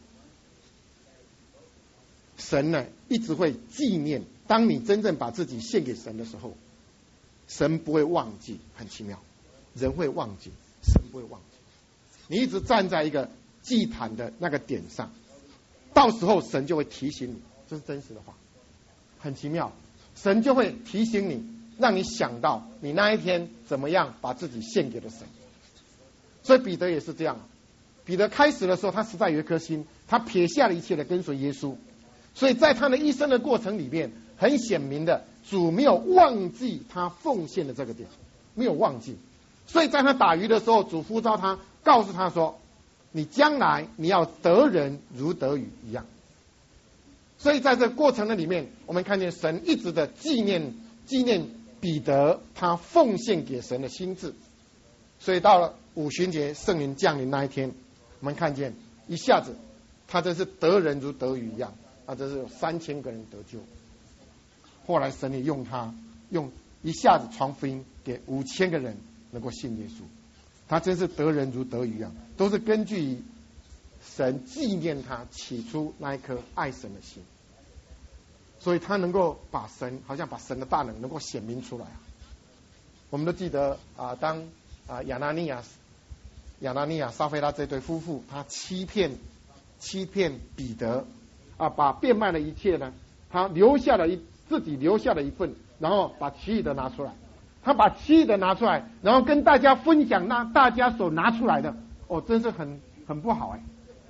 神呢一直会纪念。当你真正把自己献给神的时候，神不会忘记。很奇妙，人会忘记，神不会忘记。你一直站在一个祭坛的那个点上，到时候神就会提醒你，这是真实的话，很奇妙。神就会提醒你，让你想到你那一天怎么样把自己献给了神。所以彼得也是这样，彼得开始的时候他实在有一颗心，他撇下了一切的跟随耶稣，所以在他的一生的过程里面，很显明的主没有忘记他奉献的这个点，没有忘记。所以在他打鱼的时候，主呼召他，告诉他说，你将来你要得人如得鱼一样。所以在这个过程的里面，我们看见神一直的纪念纪念彼得他奉献给神的心志。所以到了五旬节圣灵降临那一天，我们看见一下子他真是得人如得鱼一样，他真是有三千个人得救。后来神也用他用一下子传福音给五千个人能够信耶稣，他真是得人如得鱼一样，都是根据神纪念他起初那一颗爱神的心，所以他能够把神好像把神的大能能够显明出来。我们都记得啊，当啊亚拿尼亚亚拿尼亚撒非拉这对夫妇，他欺骗欺骗彼得啊，把变卖的一切呢，他留下了一自己留下了一份，然后把其余的拿出来，他把其余的拿出来，然后跟大家分享那大家所拿出来的，哦，真是很很不好哎，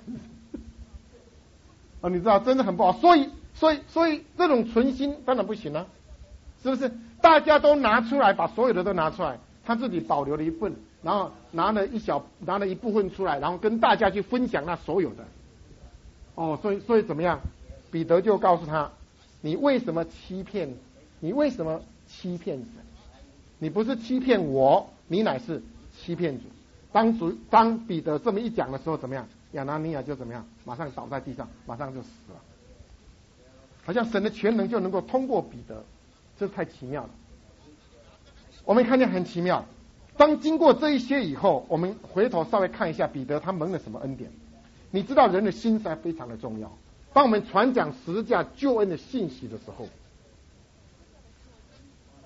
哦，你知道真的很不好，所以所以所以这种存心当然不行啊，是不是？大家都拿出来，把所有的都拿出来，他自己保留了一份，然后拿了一小拿了一部分出来，然后跟大家去分享那所有的。哦，所以所以怎么样？彼得就告诉他，你为什么欺骗？你为什么欺骗神？你不是欺骗我，你乃是欺骗主。当主当彼得这么一讲的时候，怎么样？亚拿尼亚就怎么样？马上倒在地上，马上就死了。好像神的全能就能够通过彼得，这太奇妙了。我们看见很奇妙。当经过这一些以后，我们回头稍微看一下彼得他蒙了什么恩典。你知道人的心才非常的重要。当我们传讲十字架救恩的信息的时候，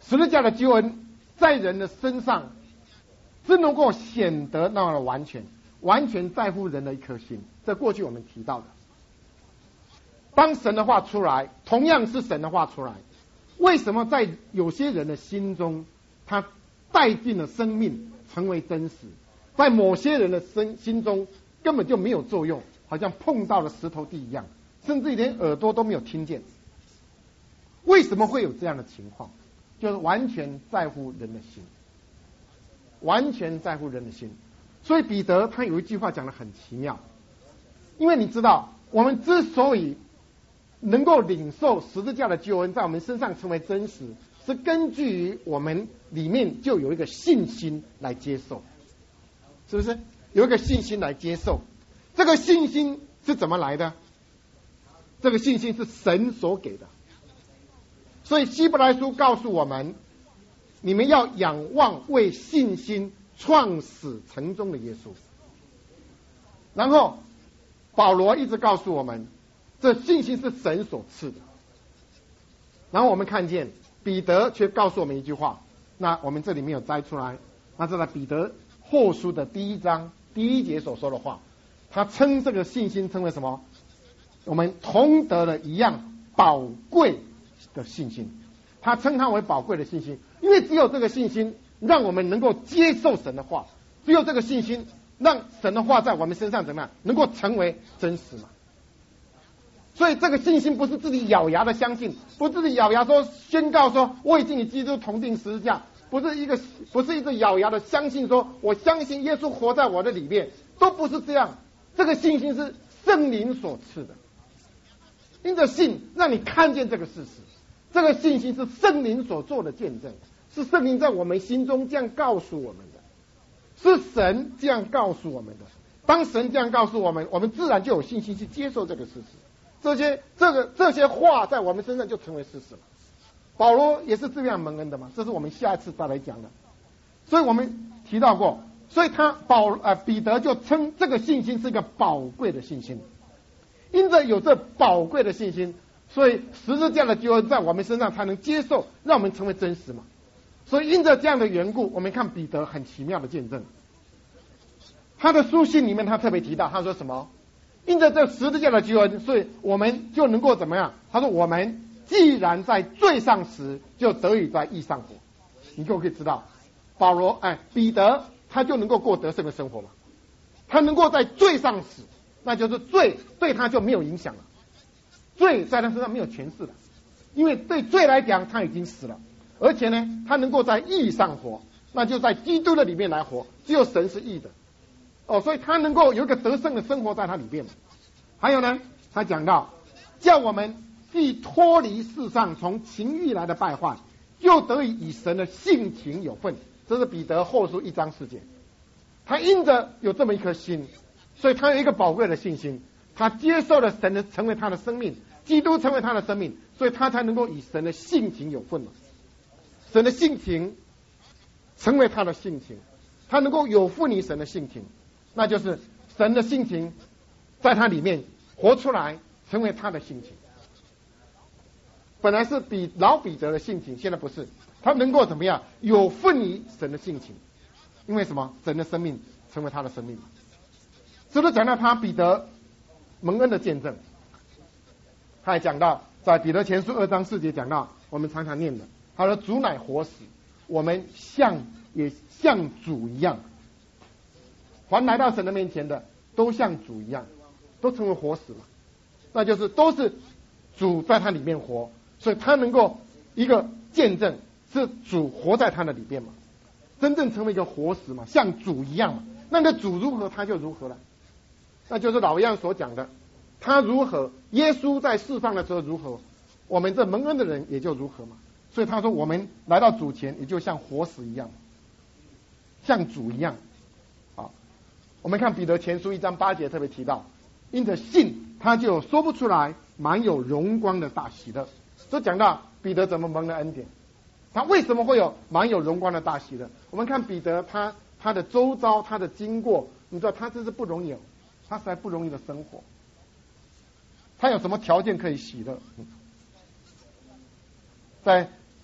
十字架的救恩在人的身上是能够显得那么的完全，完全在乎人的一颗心。这过去我们提到的，当神的话出来，同样是神的话出来，为什么在有些人的心中，他带进了生命，成为真实，在某些人的心心中根本就没有作用，好像碰到了石头地一样，甚至连耳朵都没有听见。为什么会有这样的情况？就是完全在乎人的心，完全在乎人的心。所以彼得他有一句话讲得很奇妙，因为你知道，我们之所以能够领受十字架的救恩在我们身上成为真实，是根据于我们里面就有一个信心来接受，是不是？有一个信心来接受，这个信心是怎么来的？这个信心是神所给的。所以希伯来书告诉我们，你们要仰望为信心创始成终的耶稣。然后保罗一直告诉我们，这信心是神所赐的。然后我们看见彼得却告诉我们一句话，那我们这里没有摘出来，那是在彼得后书的第一章第一节所说的话，他称这个信心称为什么？我们同得了一样宝贵的信心，他称它为宝贵的信心，因为只有这个信心让我们能够接受神的话，只有这个信心让神的话在我们身上怎么样能够成为真实嘛。所以这个信心不是自己咬牙的相信，不是自己咬牙说宣告说我已经与基督同定十字架，不是一个不是一直咬牙的相信说我相信耶稣活在我的里面，都不是这样。这个信心是圣灵所赐的，因着信让你看见这个事实。这个信心是圣灵所做的见证，是圣灵在我们心中这样告诉我们的，是神这样告诉我们的。当神这样告诉我们，我们自然就有信心去接受这个事实，这些这个这些话在我们身上就成为事实了。保罗也是这样蒙恩的嘛，这是我们下一次再来讲的。所以我们提到过，所以他保呃彼得就称这个信心是一个宝贵的信心，因着有这宝贵的信心，所以十字架的救恩在我们身上才能接受，让我们成为真实嘛。所以因着这样的缘故，我们看彼得很奇妙的见证。他的书信里面他特别提到，他说什么？因着这十字架的救恩，所以我们就能够怎么样？他说我们既然在罪上时，就得以在义上活。你就可以知道，保罗哎彼得他就能够过得胜的生活嘛。他能够在罪上死，那就是罪对他就没有影响了。罪在他身上没有权势了，因为对罪来讲他已经死了，而且呢他能够在义上活，那就在基督的里面来活，只有神是义的哦，所以他能够有一个得胜的生活在他里面。还有呢，他讲到叫我们既脱离世上从情欲来的败坏，就得以与神的性情有份。这是彼得后书一章四节。他因着有这么一颗心，所以他有一个宝贵的信心，他接受了神的成为他的生命，基督成为他的生命，所以他才能够与神的性情有份嘛。神的性情成为他的性情，他能够有份于神的性情，那就是神的性情在他里面活出来，成为他的性情。本来是比老彼得的性情，现在不是，他能够怎么样有份于神的性情，因为什么？神的生命成为他的生命。是不是讲到他彼得蒙恩的见证？他还讲到在彼得前书二章四节讲到，我们常常念的，他说主乃活死，我们像也像主一样。凡来到神的面前的，都像主一样，都成为活死了，那就是都是主在他里面活，所以他能够一个见证是主活在他的里面嘛，真正成为一个活死嘛，像主一样嘛。那个主如何，他就如何了，那就是老样所讲的，他如何，耶稣在世上的时候如何，我们这蒙恩的人也就如何嘛。所以他说我们来到主前，也就像活死一样，像主一样。好，我们看彼得前书一章八节特别提到，因着信他就有说不出来满有荣光的大喜乐。所以讲到彼得怎么蒙了恩典，他为什么会有满有荣光的大喜乐？我们看彼得他他的周遭，他的经过，你知道他真是不容易，他实在不容易的生活，他有什么条件可以喜乐？在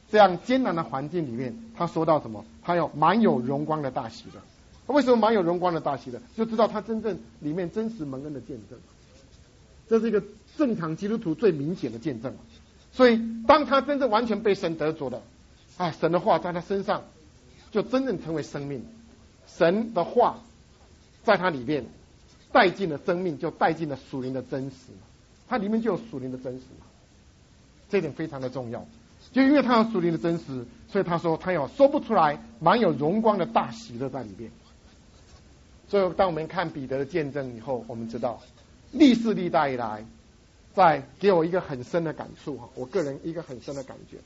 这样艰难的环境里面，他说到什么？他有满有荣光的大喜乐。为什么满有荣光的大喜乐？就知道他真正里面真实蒙恩的见证。这是一个正常基督徒最明显的见证。所以当他真正完全被神得着了，啊，神的话在他身上就真正成为生命。神的话在他里面带进了生命，就带进了属灵的真实。它里面就有属灵的真实，这一点非常的重要。就因为他有属灵的真实，所以他说他有说不出来满有荣光的大喜乐在里面。所以当我们看彼得的见证以后，我们知道历世历代以来，在给我一个很深的感触哈，我个人一个很深的感觉。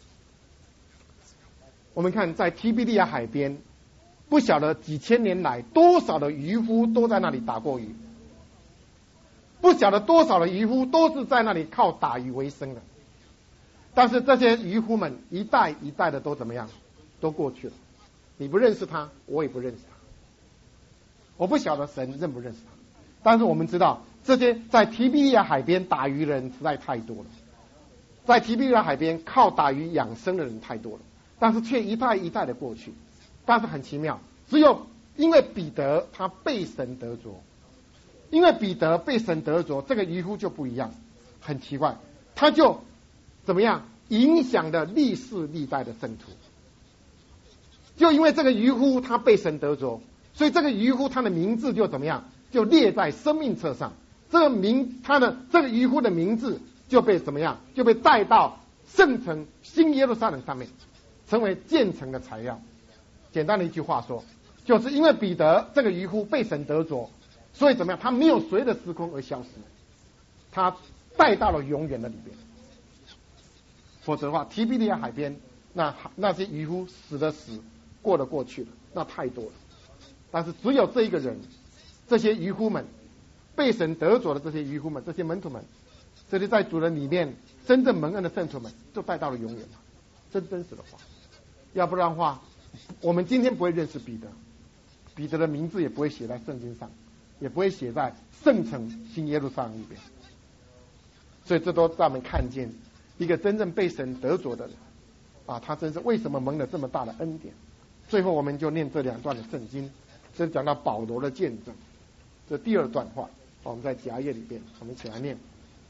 我们看在提比利亚海边，不晓得几千年来多少的渔夫都在那里打过鱼，不晓得多少的渔夫都是在那里靠打鱼为生的。但是这些渔夫们一代一代的都怎么样？都过去了。你不认识他，我也不认识他。我不晓得神认不认识他，但是我们知道这些在提比利亚海边打鱼的人实在太多了，在提比利亚海边靠打鱼养生的人太多了，但是却一代一代的过去。但是很奇妙，只有因为彼得他被神得着，因为彼得被神得着，这个渔夫就不一样，很奇怪，他就怎么样影响了历世历代的圣徒。就因为这个渔夫他被神得着，所以这个渔夫他的名字就怎么样，就列在生命册上。这个名他的这个渔夫的名字就被怎么样，就被带到圣城新耶路撒冷上面，成为建成的材料。简单的一句话说，就是因为彼得这个渔夫被神得着，所以怎么样，他没有随着时空而消失，他带到了永远的里边。否则的话，提比利亚海边那那些渔夫死的死，过的过去了，那太多了。但是只有这一个人，这些渔夫们被神得着的这些渔夫们，这些门徒们，这些在主人里面真正蒙恩的圣徒们，就带到了永远了。真真实的话，要不然的话，我们今天不会认识彼得，彼得的名字也不会写在圣经上，也不会写在圣城新耶路撒冷里边。所以这都让我们看见一个真正被神得着的人啊，他真是为什么蒙了这么大的恩典。最后我们就念这两段的圣经，这讲到保罗的见证，这第二段话，我们在夹页里边，我们一起来念。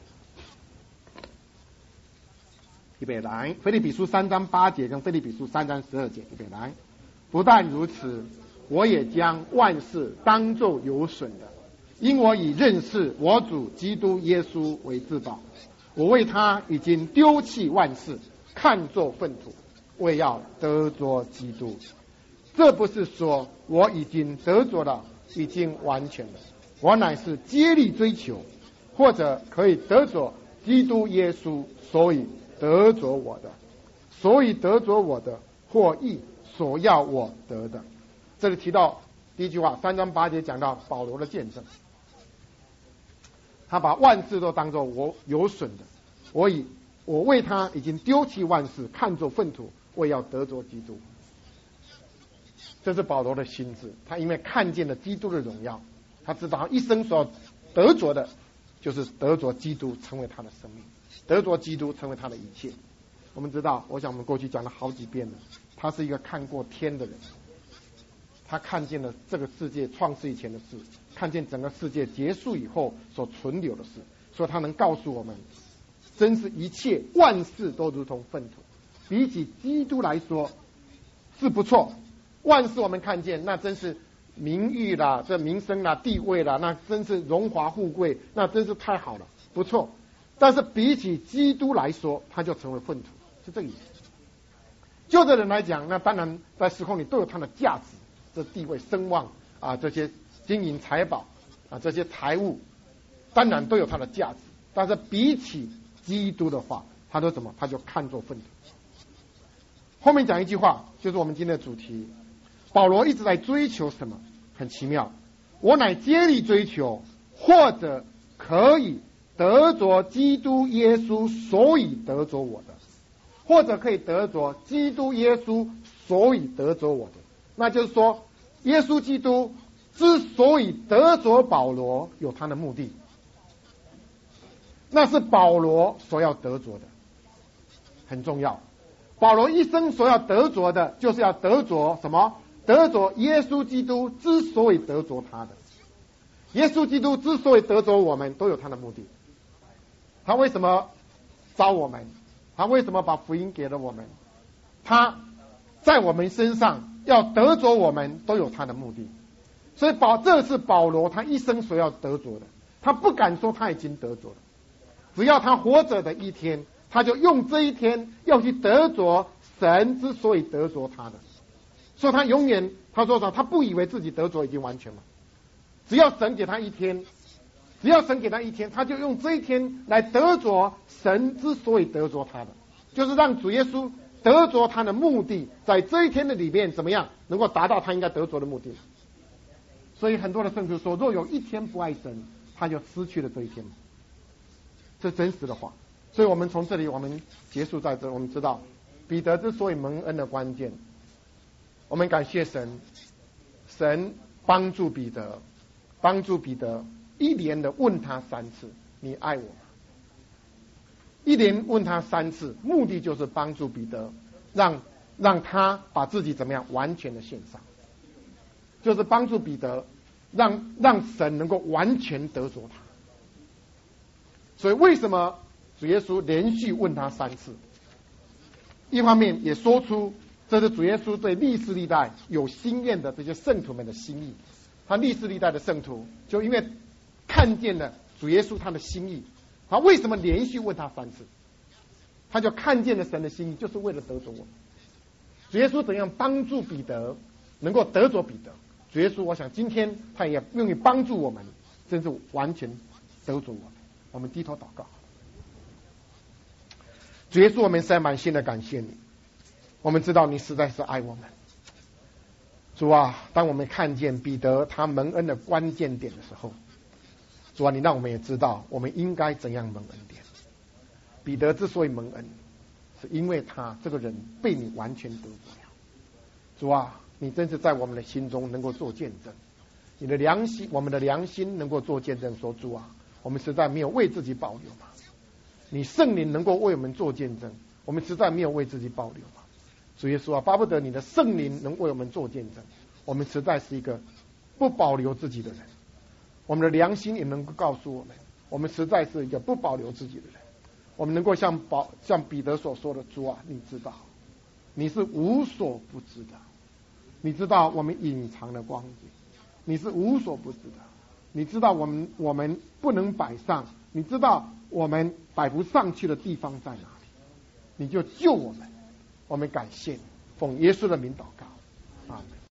预备来，腓立比书三章八节跟腓立比书三章十二节，预备来。不但如此，我也将万事当作有损的，因我以认识我主基督耶稣为至宝。我为他已经丢弃万事，看作粪土，为要得着基督。这不是说我已经得着了，已经完全了，我乃是竭力追求，或者可以得着基督耶稣，所以得着我的，所以得着我的，或亦所要我得的。这里提到第一句话，三章八节讲到保罗的见证，他把万事都当作我有损的，我以我为他已经丢弃万事，看作粪土，为要得着基督。这是保罗的心智，他因为看见了基督的荣耀，他知道一生所得着的就是得着基督，成为他的生命，得着基督成为他的一切。我们知道，我想我们过去讲了好几遍了，他是一个看过天的人，他看见了这个世界创世以前的事，看见整个世界结束以后所存留的事，所以他能告诉我们，真是一切万事都如同粪土，比起基督来说是不错。万事我们看见，那真是名誉啦，这名声啦，地位啦，那真是荣华富贵，那真是太好了，不错。但是比起基督来说，他就成为粪土，是这个意思。就这人来讲，那当然在时空里都有它的价值，这地位、声望啊，这些金银财宝啊，这些财物，当然都有它的价值。但是比起基督的话，他都怎么？他就看作粪土。后面讲一句话，就是我们今天的主题。保罗一直在追求什么？很奇妙，我乃竭力追求，或者可以得着基督耶稣，所以得着我的，或者可以得着基督耶稣，所以得着我的。那就是说，耶稣基督之所以得着保罗，有他的目的，那是保罗所要得着的，很重要。 保罗一生所要得着的，就是要得着什么？得着耶稣基督之所以得着他的。耶稣基督之所以得着我们，都有他的目的。他为什么招我们？他为什么把福音给了我们？他在我们身上要得着我们，都有他的目的。所以保这是保罗他一生所要得着的。他不敢说他已经得着了，只要他活着的一天，他就用这一天要去得着神之所以得着他的。所以他永远他说啥？他不以为自己得着已经完全了。只要神给他一天，只要神给他一天，他就用这一天来得着神之所以得着他的，就是让主耶稣得着他的目的，在这一天的里面怎么样能够达到他应该得着的目的。所以很多的圣徒说，若有一天不爱神，他就失去了这一天。这真实的话。所以我们从这里我们结束在这，我们知道彼得之所以蒙恩的关键，我们感谢神，神帮助彼得，帮助彼得一连的问他三次，你爱我吗？一连问他三次，目的就是帮助彼得，让让他把自己怎么样完全的献上，就是帮助彼得让让神能够完全得着他。所以为什么主耶稣连续问他三次？一方面也说出这是主耶稣对历世历代有心愿的这些圣徒们的心意。他历世历代的圣徒就因为看见了主耶稣他的心意，他为什么连续问他三次？他就看见了神的心意，就是为了得着我们。主耶稣怎样帮助彼得能够得着彼得？主耶稣我想今天他也愿意帮助我们，真是完全得着我们。我们低头祷告。主耶稣，我们实在满心的感谢你，我们知道你实在是爱我们。主啊，当我们看见彼得他蒙恩的关键点的时候，主啊，你让我们也知道我们应该怎样蒙恩点。彼得之所以蒙恩，是因为他这个人被你完全得着了。主啊，你真是在我们的心中能够做见证，你的良心，我们的良心能够做见证，说主啊，我们实在没有为自己保留吗？你圣灵能够为我们做见证，我们实在没有为自己保留吗？主耶稣啊，巴不得你的圣灵能为我们做见证，我们实在是一个不保留自己的人。我们的良心也能够告诉我们，我们实在是一个不保留自己的人。我们能够像保像彼得所说的，主啊，你知道，你是无所不知的，你知道我们隐藏的光景，你是无所不知的，你知道我们我们不能摆上，你知道我们摆不上去的地方在哪里，你就救我们。我们感谢你，奉耶稣的名祷告，阿们。